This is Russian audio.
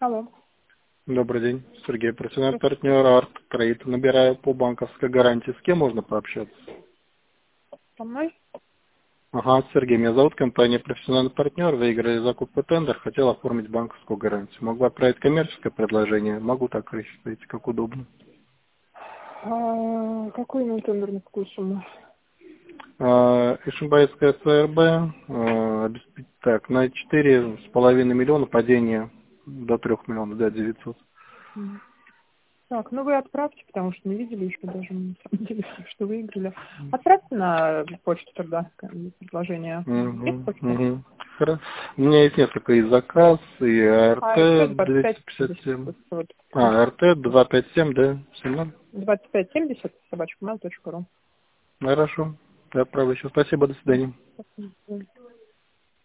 Алло. Добрый день, Сергей, профессиональный партнер Арт Трейд. Набираю по банковской гарантии. С кем можно пообщаться? Со мной? Ага, Сергей, меня зовут, компания профессиональный партнер. Выиграли закупку тендер, хотел оформить банковскую гарантию. Могу отправить коммерческое предложение, могу так рассчитать, как удобно. Какой именно тендер, на какую сумму? Ишимбаевская ЦРБ, так, на 4,5 миллиона падение до 3 миллионов, да, 900. Так, ну вы отправьте, потому что не видели еще даже, на самом деле, что выиграли. Отправьте на почту тогда предложение. Есть почта? Угу. У меня есть несколько и заказ, и АРТ 257. 2570. Вот. АРТ 257, да? 2570 @mail.ru. Хорошо. Я отправлю еще. Спасибо, до свидания.